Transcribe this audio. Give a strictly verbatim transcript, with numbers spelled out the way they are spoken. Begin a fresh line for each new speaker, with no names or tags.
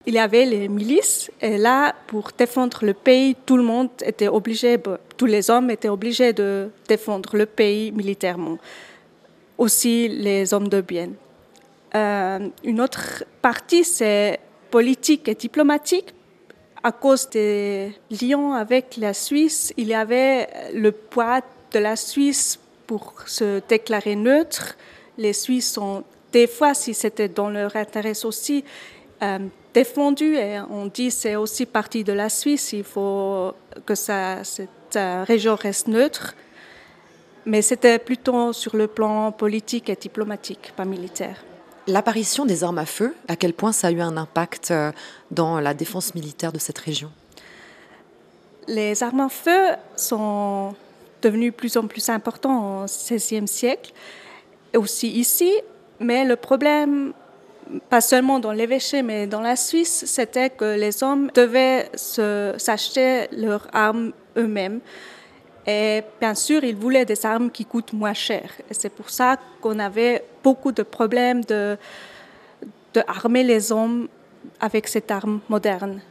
Il y avait les milices, et là, pour défendre le pays, tout le monde était obligé, tous les hommes étaient obligés de défendre le pays militairement, aussi les hommes de bien. Euh, une autre partie, c'est politique et diplomatique. À cause des liens avec la Suisse, il y avait le poids de la Suisse pour se déclarer neutre. Les Suisses ont, des fois, si c'était dans leur intérêt aussi, euh, défendu, et on dit que c'est aussi partie de la Suisse, il faut que ça, cette euh, région reste neutre. Mais c'était plutôt sur le plan politique et diplomatique, pas militaire.
L'apparition des armes à feu, à quel point ça a eu un impact dans la défense militaire de cette région?
Les armes à feu sont devenues de plus en plus importantes au seizième siècle, et aussi ici, mais le problème, pas seulement dans l'évêché, mais dans la Suisse, c'était que les hommes devaient se, s'acheter leurs armes eux-mêmes. Et bien sûr, ils voulaient des armes qui coûtent moins cher. Et c'est pour ça qu'on avait beaucoup de problèmes de, de armer les hommes avec cette arme moderne.